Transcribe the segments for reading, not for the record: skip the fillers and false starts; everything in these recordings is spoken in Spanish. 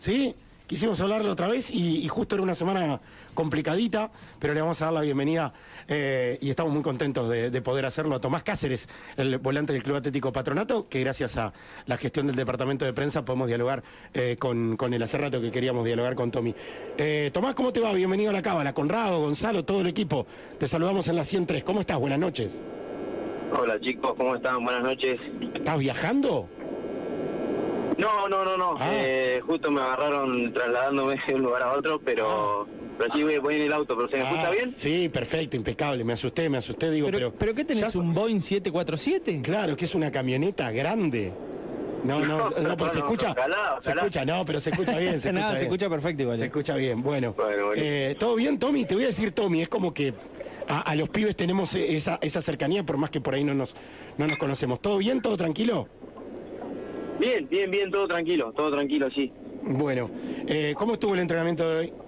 ¿Sí? Quisimos hablarlo otra vez y justo era una semana complicadita, pero le vamos a dar la bienvenida y estamos muy contentos de poder hacerlo a Tomás Cáceres, el volante del Club Atlético Patronato, que gracias a la gestión del departamento de prensa podemos dialogar con él. Hace rato que queríamos dialogar con Tommy. Tomás, ¿cómo te va? Bienvenido a La Cábala. Conrado, Gonzalo, todo el equipo. Te saludamos en la 103. ¿Cómo estás? Buenas noches. Hola chicos, ¿cómo están? Buenas noches. ¿Estás viajando? No. Justo me agarraron trasladándome de un lugar a otro, pero sí voy en el auto, pero ¿se me escucha bien? Sí, perfecto, impecable. Me asusté, digo, ¿Pero qué tenés, un Boeing 747? Claro, que es una camioneta grande. No, pero se escucha. Ojalá. Se escucha, no, pero se escucha bien. Se escucha perfecto igual. Se escucha bien, bueno. Bueno. ¿Todo bien, Tommy? Te voy a decir, Tommy, es como que a los pibes tenemos esa cercanía, por más que por ahí no nos conocemos. ¿Todo bien? ¿Todo tranquilo? Bien, todo tranquilo, sí. Bueno, ¿cómo estuvo el entrenamiento de hoy?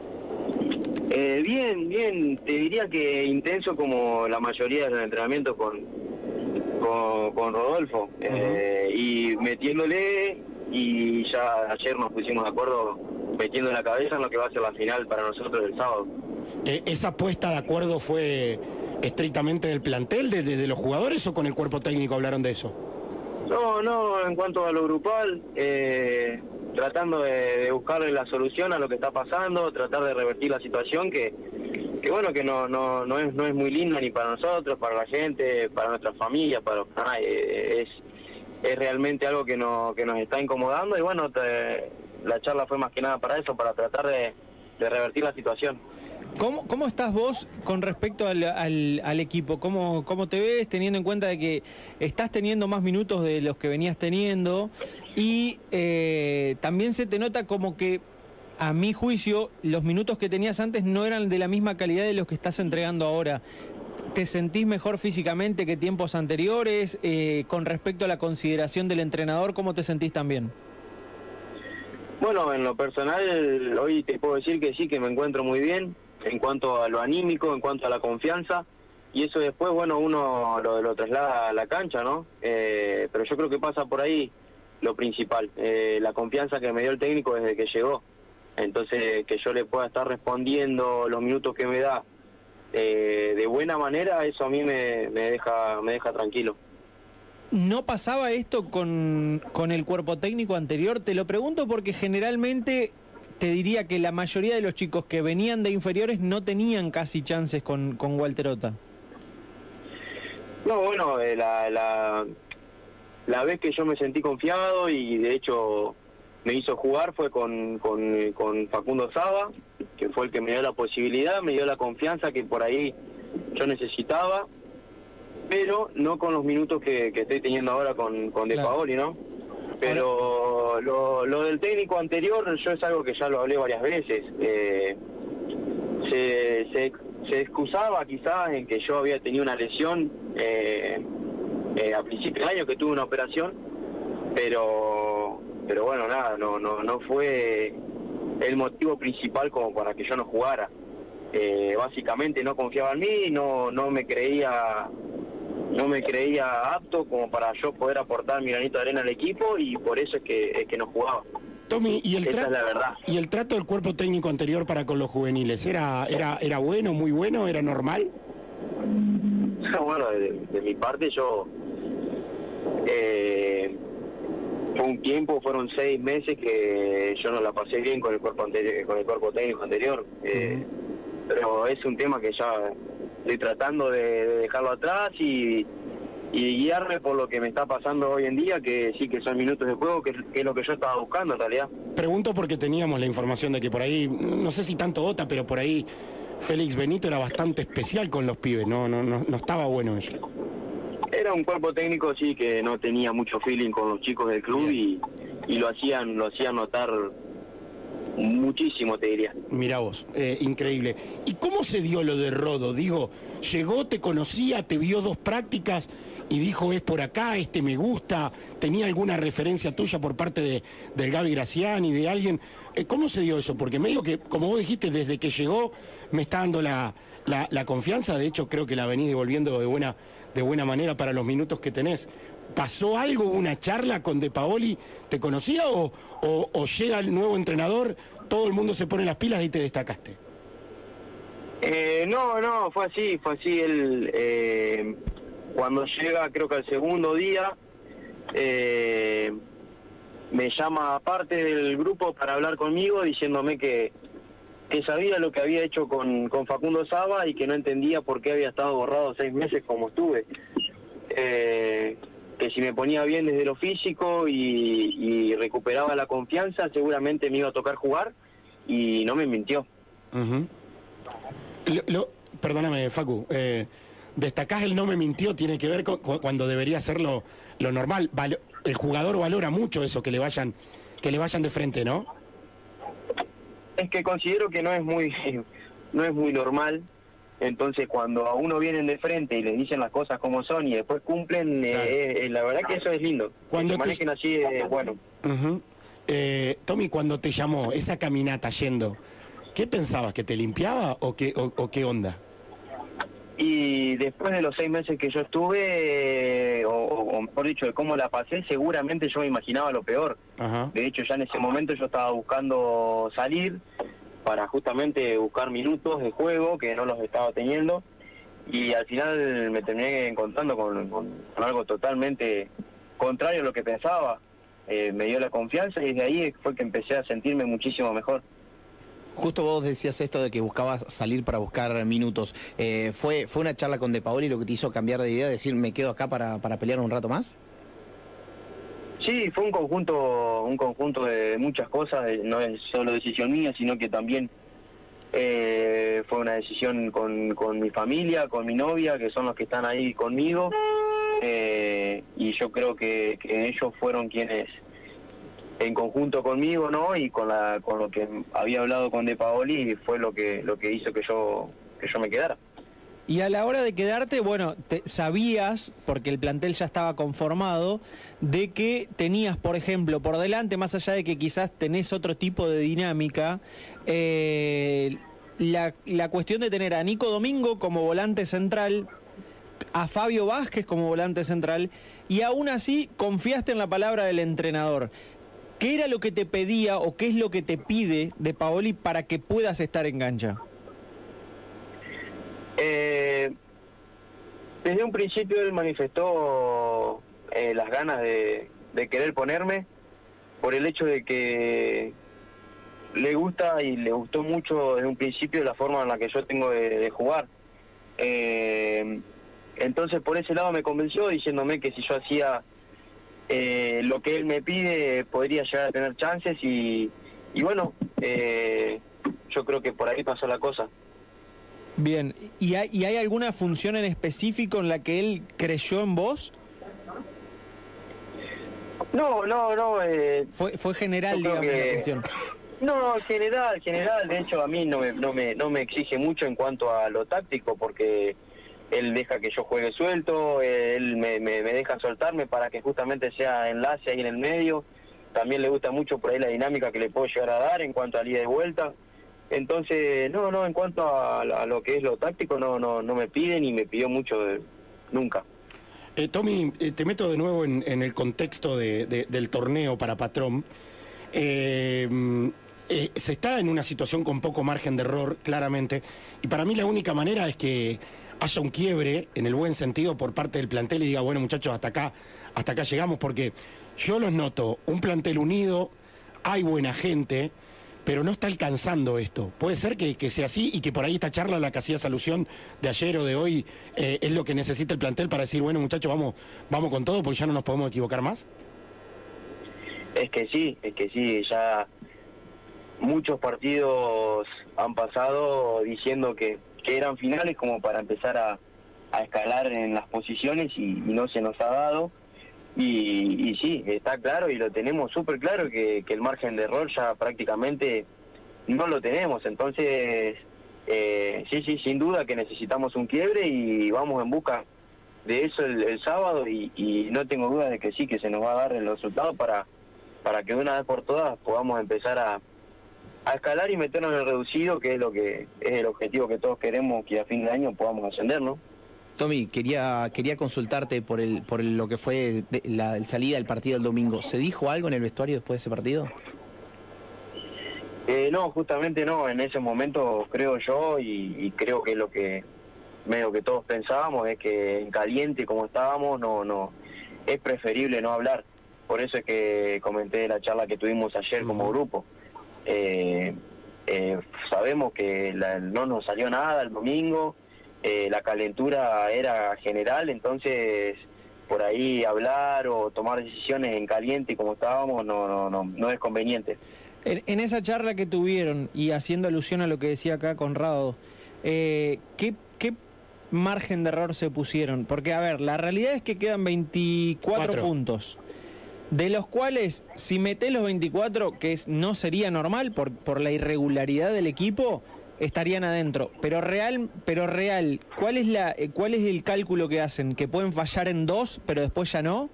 Bien, te diría que intenso como la mayoría de los entrenamientos con Rodolfo, y metiéndole, y ya ayer nos pusimos de acuerdo metiendo la cabeza en lo que va a ser la final para nosotros el sábado. ¿Esa puesta de acuerdo fue estrictamente del plantel, de los jugadores, o con el cuerpo técnico hablaron de eso? No, en cuanto a lo grupal, tratando de buscarle la solución a lo que está pasando, tratar de revertir la situación que bueno, que no es muy linda ni para nosotros, para la gente, para nuestra familia, para es realmente algo que nos está incomodando, y bueno, la charla fue más que nada para eso, para tratar de revertir la situación. ¿Cómo estás vos con respecto al equipo? ¿Cómo te ves, teniendo en cuenta de que estás teniendo más minutos de los que venías teniendo? Y también se te nota como que, a mi juicio, los minutos que tenías antes no eran de la misma calidad de los que estás entregando ahora. ¿Te sentís mejor físicamente que tiempos anteriores? Con respecto a la consideración del entrenador, ¿cómo te sentís también? Bueno, en lo personal, hoy te puedo decir que sí, que me encuentro muy bien en cuanto a lo anímico, en cuanto a la confianza, y eso después, bueno, uno lo traslada a la cancha, ¿no? Pero yo creo que pasa por ahí lo principal, la confianza que me dio el técnico desde que llegó. Entonces, que yo le pueda estar respondiendo los minutos que me da de buena manera, eso a mí me deja tranquilo. ¿No pasaba esto con el cuerpo técnico anterior? Te lo pregunto porque generalmente te diría que la mayoría de los chicos que venían de inferiores no tenían casi chances con Walter Ota. No, bueno, la vez que yo me sentí confiado y de hecho me hizo jugar fue con Facundo Saba, que fue el que me dio la posibilidad, me dio la confianza que por ahí yo necesitaba, pero no con los minutos que estoy teniendo ahora con De Paoli, ¿no? Pero lo del técnico anterior, yo es algo que ya lo hablé varias veces. Se excusaba quizás en que yo había tenido una lesión a principio del año, que tuve una operación, pero bueno, nada, no fue el motivo principal como para que yo no jugara. Básicamente no confiaba en mí, no me creía apto como para yo poder aportar mi granito de arena al equipo, y por eso es que no jugaba. Tommy, Esa es la verdad. ¿Y el trato del cuerpo técnico anterior para con los juveniles era bueno, muy bueno, era normal? Bueno, de mi parte yo fue un tiempo, fueron 6 meses que yo no la pasé bien con el cuerpo técnico anterior, pero es un tema que ya estoy tratando de dejarlo atrás y guiarme por lo que me está pasando hoy en día, que sí que son minutos de juego, que es lo que yo estaba buscando en realidad. Pregunto porque teníamos la información de que por ahí, no sé si tanto Ota, pero por ahí Félix Benito era bastante especial con los pibes, no estaba bueno eso. Era un cuerpo técnico, sí, que no tenía mucho feeling con los chicos del club y lo hacían notar muchísimo, te diría. Mirá vos, increíble. ¿Y cómo se dio lo de Rodo? Digo, llegó, te conocía, te vio 2 prácticas y dijo, es por acá, me gusta. ¿Tenía alguna referencia tuya por parte del Gaby Graciani, de alguien? ¿Cómo se dio eso? Porque medio que, como vos dijiste, desde que llegó me está dando la confianza. De hecho, creo que la venís devolviendo de buena manera para los minutos que tenés. ¿pasó algo, una charla con De Paoli? ¿Te conocía o llega el nuevo entrenador, todo el mundo se pone las pilas y te destacaste? No, fue así. Él, cuando llega, creo que al segundo día, me llama aparte del grupo para hablar conmigo, diciéndome que sabía lo que había hecho con Facundo Saba y que no entendía por qué había estado borrado 6 meses como estuve. Que si me ponía bien desde lo físico y recuperaba la confianza, seguramente me iba a tocar jugar, y no me mintió. Uh-huh. Perdóname, Facu, destacás el no me mintió, tiene que ver con cuando debería ser lo normal. El jugador valora mucho eso, que le vayan de frente, ¿no? Es que considero que no es muy normal. Entonces, cuando a uno vienen de frente y les dicen las cosas como son y después cumplen, claro. La verdad que eso es lindo. Cuando que manejen así, bueno. Uh-huh. Tommy, cuando te llamó, esa caminata yendo, ¿qué pensabas? ¿Que te limpiaba o qué onda? Y después de los 6 meses que yo estuve, o mejor dicho, de cómo la pasé, seguramente yo me imaginaba lo peor. Uh-huh. De hecho, ya en ese momento yo estaba buscando salir para justamente buscar minutos de juego que no los estaba teniendo, y al final me terminé encontrando con algo totalmente contrario a lo que pensaba. Me dio la confianza y desde ahí fue que empecé a sentirme muchísimo mejor. Justo vos decías esto de que buscabas salir para buscar minutos. ¿Fue una charla con De Paoli lo que te hizo cambiar de idea, decir me quedo acá para pelear un rato más? Sí, fue un conjunto de muchas cosas, no es solo decisión mía, sino que también fue una decisión con mi familia, con mi novia, que son los que están ahí conmigo, y yo creo que ellos fueron quienes, en conjunto conmigo, ¿no? Y con lo que había hablado con De Paoli, fue lo que hizo que yo me quedara. Y a la hora de quedarte, bueno, sabías, porque el plantel ya estaba conformado, de que tenías, por ejemplo, por delante, más allá de que quizás tenés otro tipo de dinámica, la cuestión de tener a Nico Domingo como volante central, a Fabio Vázquez como volante central, y aún así confiaste en la palabra del entrenador. ¿Qué era lo que te pedía o qué es lo que te pide De Paoli para que puedas estar en cancha? Desde un principio él manifestó las ganas de querer ponerme, por el hecho de que le gusta y le gustó mucho desde un principio la forma en la que yo tengo de jugar. Entonces por ese lado me convenció, diciéndome que si yo hacía lo que él me pide podría llegar a tener chances, y bueno, yo creo que por ahí pasó la cosa. Bien, ¿y hay alguna función en específico en la que él creyó en vos? No. Fue general, digamos, la cuestión. No, general. De hecho, a mí no me exige mucho en cuanto a lo táctico, porque él deja que yo juegue suelto, él me deja soltarme para que justamente sea enlace ahí en el medio. También le gusta mucho por ahí la dinámica que le puedo llegar a dar en cuanto a ida y vuelta. Entonces, no, en cuanto a lo que es lo táctico, no me pide ni me pidió mucho nunca. Tommy, te meto de nuevo en el contexto del torneo para Patrón. Se está en una situación con poco margen de error, claramente, y para mí la única manera es que haya un quiebre, en el buen sentido, por parte del plantel, y diga, bueno, muchachos, hasta acá llegamos, porque yo los noto, un plantel unido, hay buena gente, pero no está alcanzando esto. Puede ser que sea así, y que por ahí esta charla a la que hacías alusión de ayer o de hoy es lo que necesita el plantel para decir, bueno, muchachos, vamos con todo, porque ya no nos podemos equivocar más. Es que sí, ya muchos partidos han pasado diciendo que eran finales como para empezar a escalar en las posiciones, y no se nos ha dado. Y sí, está claro y lo tenemos súper claro que el margen de error ya prácticamente no lo tenemos. Entonces, sí, sin duda que necesitamos un quiebre y vamos en busca de eso el sábado, y no tengo dudas de que sí, que se nos va a dar el resultado para que de una vez por todas podamos empezar a escalar y meternos en el reducido, que es el objetivo que todos queremos, que a fin de año podamos ascender, ¿no? Tommy, quería consultarte por lo que fue la salida del partido del domingo. ¿Se dijo algo en el vestuario después de ese partido? No, justamente no. En ese momento creo yo y creo que lo que medio que todos pensábamos es que en caliente como estábamos no es preferible no hablar. Por eso es que comenté la charla que tuvimos ayer como grupo. Sabemos que no nos salió nada el domingo, la calentura era general, entonces por ahí hablar o tomar decisiones en caliente como estábamos no es conveniente. En esa charla que tuvieron, y haciendo alusión a lo que decía acá Conrado, ¿qué margen de error se pusieron? Porque, a ver, la realidad es que quedan 24 puntos, de los cuales, si metés los 24, que no sería normal por la irregularidad del equipo, estarían adentro. Pero real, ¿cuál es el cálculo que hacen? ¿Que pueden fallar en 2, pero después ya no?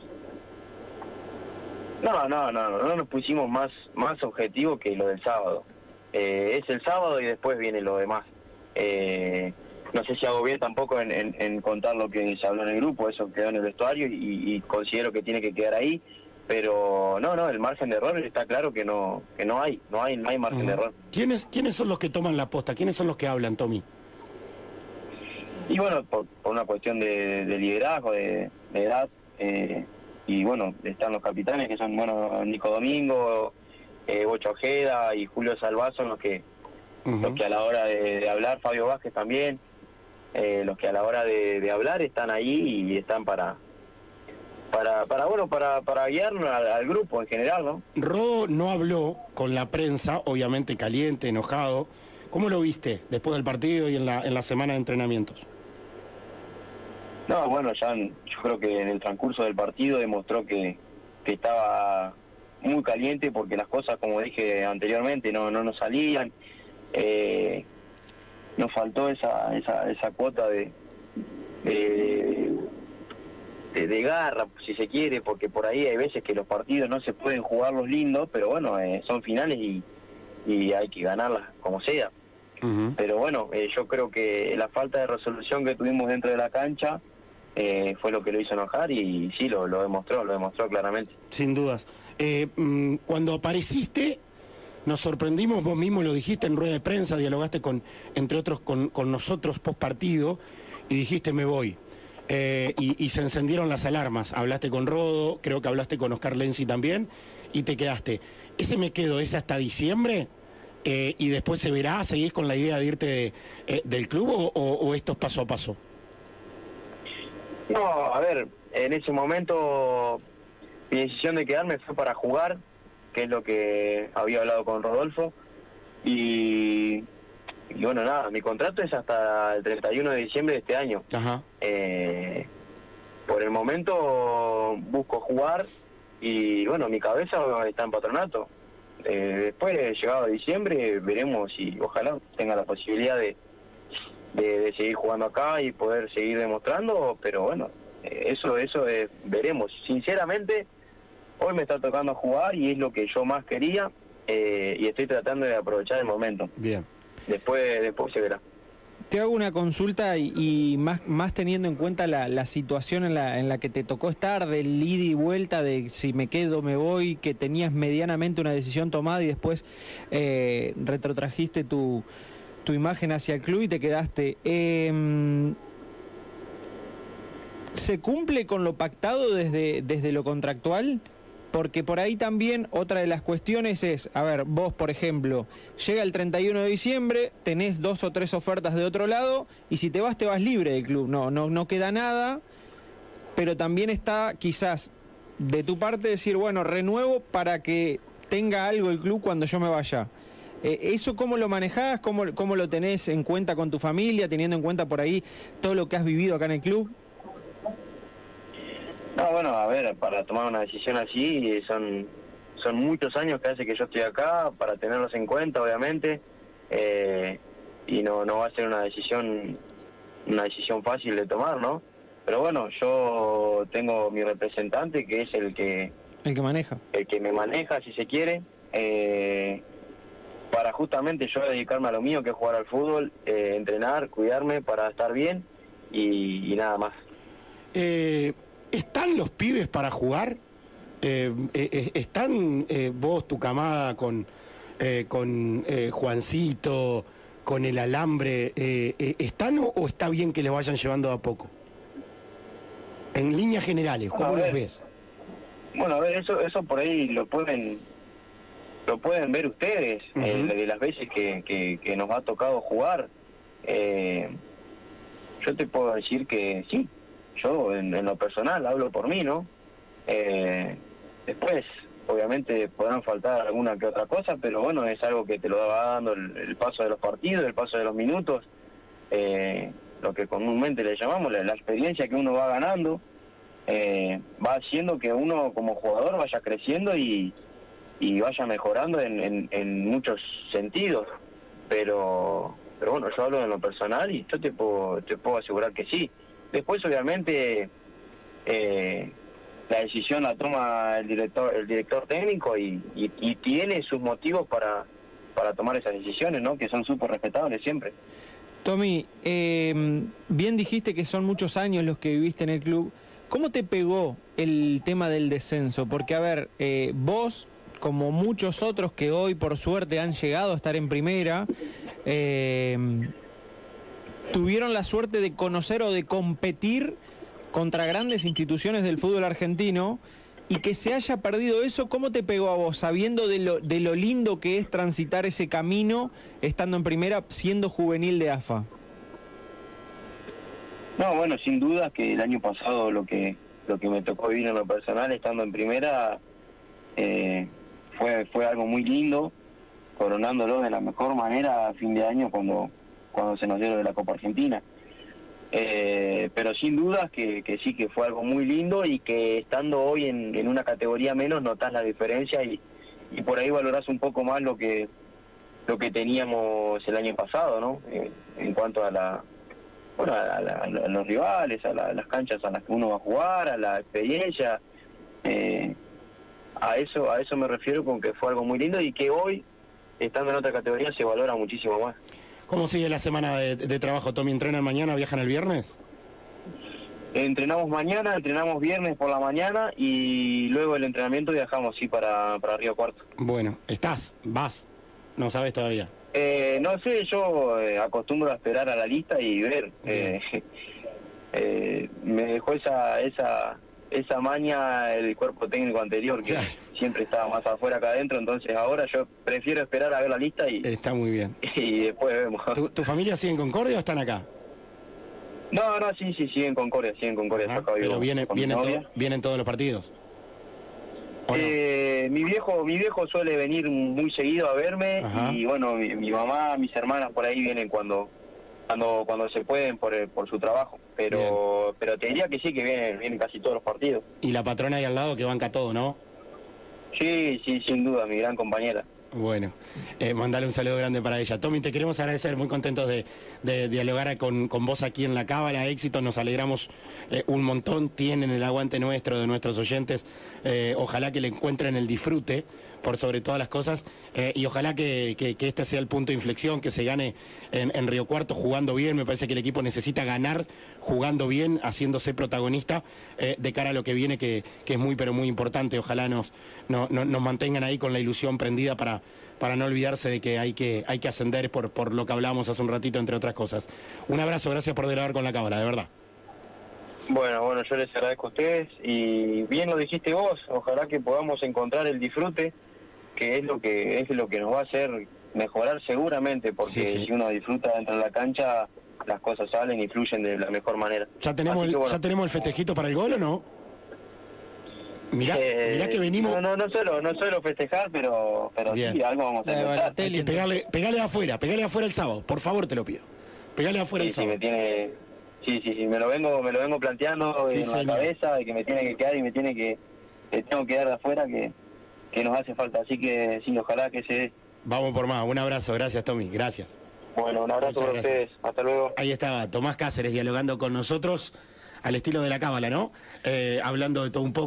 No nos pusimos más objetivo que lo del sábado. Es el sábado y después viene lo demás. No sé si hago bien tampoco en contar lo que se habló en el grupo, eso quedó en el vestuario y considero que tiene que quedar ahí, pero no, el margen de error está claro que no hay margen de error. ¿Quiénes son los que toman la posta? ¿Quiénes son los que hablan, Tommy? Y bueno, por una cuestión de liderazgo, de edad, y bueno, están los capitanes que son, bueno, Nico Domingo, Bocho Ojeda y Julio Salvá son los que a la hora de hablar, Fabio Vázquez también, los que a la hora de hablar están ahí y están para guiarnos al grupo en general, ¿no? Rodo no habló con la prensa, obviamente caliente, enojado. ¿Cómo lo viste después del partido y en la semana de entrenamientos? No, bueno, yo creo que en el transcurso del partido demostró que estaba muy caliente porque las cosas, como dije anteriormente, no nos salían. Nos faltó esa cuota de garra, si se quiere, porque por ahí hay veces que los partidos no se pueden jugar los lindos, pero bueno, son finales y hay que ganarlas como sea. Pero bueno, yo creo que la falta de resolución que tuvimos dentro de la cancha fue lo que lo hizo enojar y sí, lo demostró claramente. Sin dudas. Cuando apareciste, nos sorprendimos, vos mismo lo dijiste en rueda de prensa, dialogaste entre otros con nosotros post partido y dijiste me voy. Y se encendieron las alarmas. Hablaste con Rodo, creo que hablaste con Oscar Lenzi también, y te quedaste. ¿Ese me quedo es hasta diciembre? ¿Y después se verá? ¿Seguís con la idea de irte del club o esto es paso a paso? No, a ver, en ese momento mi decisión de quedarme fue para jugar, que es lo que había hablado con Rodolfo, y bueno, nada, mi contrato es hasta el 31 de diciembre de este año. Ajá. Por el momento busco jugar y bueno, mi cabeza está en Patronato. Después, llegado a diciembre, veremos si ojalá tenga la posibilidad de seguir jugando acá y poder seguir demostrando, pero bueno, eso veremos. Sinceramente, hoy me está tocando jugar y es lo que yo más quería y estoy tratando de aprovechar el momento. Bien. Después se verá. Te hago una consulta y más teniendo en cuenta la situación en la que te tocó estar, del ida y vuelta, de si me quedo, me voy, que tenías medianamente una decisión tomada y después retrotrajiste tu imagen hacia el club y te quedaste. ¿Se cumple con lo pactado desde lo contractual? Porque por ahí también otra de las cuestiones es, a ver, vos por ejemplo, llega el 31 de diciembre, tenés 2 o 3 ofertas de otro lado y si te vas libre del club, no queda nada, pero también está quizás de tu parte decir, bueno, renuevo para que tenga algo el club cuando yo me vaya. ¿Eso cómo lo manejás? ¿Cómo lo tenés en cuenta con tu familia, teniendo en cuenta por ahí todo lo que has vivido acá en el club? No, bueno, a ver, para tomar una decisión así son muchos años que hace que yo estoy acá, para tenerlos en cuenta, obviamente, y no va a ser una decisión fácil de tomar, ¿no? Pero bueno, yo tengo mi representante, que es el que maneja. El que me maneja, si se quiere, para justamente yo dedicarme a lo mío, que es jugar al fútbol, entrenar, cuidarme para estar bien. y nada más. ¿Están los pibes para jugar? ¿Están vos, tu camada, con Juancito, con el alambre? ¿Están o está bien que les vayan llevando de a poco? En líneas generales, ¿cómo los ves? Bueno, a ver, eso por ahí lo pueden ver ustedes, de las veces que nos ha tocado jugar. Yo te puedo decir que sí, yo en lo personal hablo por mí, ¿no? Después, obviamente, podrán faltar alguna que otra cosa, pero bueno, es algo que te lo va dando el paso de los partidos, el paso de los minutos, lo que comúnmente le llamamos la experiencia que uno va ganando, va haciendo que uno como jugador vaya creciendo y vaya mejorando en muchos sentidos, pero bueno, yo hablo en lo personal y yo te puedo asegurar que sí. Después, obviamente, la decisión la toma el director técnico y tiene sus motivos para tomar esas decisiones, ¿no? Que son súper respetables siempre. Tommy, bien dijiste que son muchos años los que viviste en el club. ¿Cómo te pegó el tema del descenso? Porque, a ver, vos, como muchos otros que hoy por suerte han llegado a estar en primera, tuvieron la suerte de conocer o de competir contra grandes instituciones del fútbol argentino, y que se haya perdido eso. ¿Cómo te pegó a vos, sabiendo de lo lindo que es transitar ese camino estando en primera, siendo juvenil de AFA? No, bueno, sin duda que el año pasado lo que me tocó vivir en lo personal estando en primera fue algo muy lindo, coronándolo de la mejor manera a fin de año cuando se nos dio de la Copa Argentina. Pero sin dudas que sí, que fue algo muy lindo, y que estando hoy en una categoría menos notás la diferencia y por ahí valorás un poco más lo que teníamos el año pasado, ¿no? En cuanto a los rivales, a las canchas a las que uno va a jugar, a la experiencia. A eso me refiero con que fue algo muy lindo y que hoy, estando en otra categoría, se valora muchísimo más. ¿Cómo sigue la semana de trabajo, Tommy? ¿Entrenan mañana, viajan el viernes? Entrenamos mañana, entrenamos viernes por la mañana y luego el entrenamiento viajamos, sí, para Río Cuarto. Bueno, ¿vas? No sabes todavía. No sé, yo acostumbro a esperar a la lista y ver. Me dejó esa maña el cuerpo técnico anterior, que siempre estaba más afuera que adentro, entonces ahora yo prefiero esperar a ver la lista y... Está muy bien. Y después vemos. ¿Tu familia sigue en Concordia o están acá? No, sí, siguen en Concordia, acá pero vienen todos los partidos. Mi viejo suele venir muy seguido a verme. Ajá. Y bueno, mi mamá, mis hermanas por ahí vienen cuando se pueden por su trabajo, pero te diría que sí, que vienen casi todos los partidos. Y la patrona ahí al lado que banca todo, ¿no? Sí, sin duda, mi gran compañera. Bueno, mandale un saludo grande para ella. Tommy, te queremos agradecer, muy contentos de dialogar con vos aquí en La Cábala. Éxito, nos alegramos un montón, tienen el aguante nuestro, de nuestros oyentes. Ojalá que le encuentren el disfrute por sobre todas las cosas, y ojalá que este sea el punto de inflexión, que se gane en Río Cuarto jugando bien. Me parece que el equipo necesita ganar jugando bien, haciéndose protagonista de cara a lo que viene, que es muy pero muy importante. Ojalá nos mantengan ahí con la ilusión prendida para no olvidarse de que hay que ascender por lo que hablamos hace un ratito, entre otras cosas. Un abrazo, gracias por dialogar con La Cábala, de verdad. Bueno, yo les agradezco a ustedes, y bien lo dijiste vos, ojalá que podamos encontrar el disfrute, que es lo que nos va a hacer mejorar seguramente, porque sí. Si uno disfruta dentro de la cancha, las cosas salen y fluyen de la mejor manera. ¿Ya tenemos el festejito para el gol o no? Mirá que venimos... No suelo festejar, pero sí, algo vamos a intentar. Pegale afuera el sábado, por favor, te lo pido. Pegale afuera el sábado. Sí, me lo vengo planteando en la cabeza, de que me tiene que quedar y tengo que dar de afuera, que nos hace falta. Así que sí, ojalá que se dé. Vamos por más. Un abrazo. Gracias, Tommy. Gracias. Bueno, un abrazo para ustedes. Hasta luego. Ahí estaba Tomás Cáceres dialogando con nosotros al estilo de La Cábala, ¿no? Hablando de todo un poco.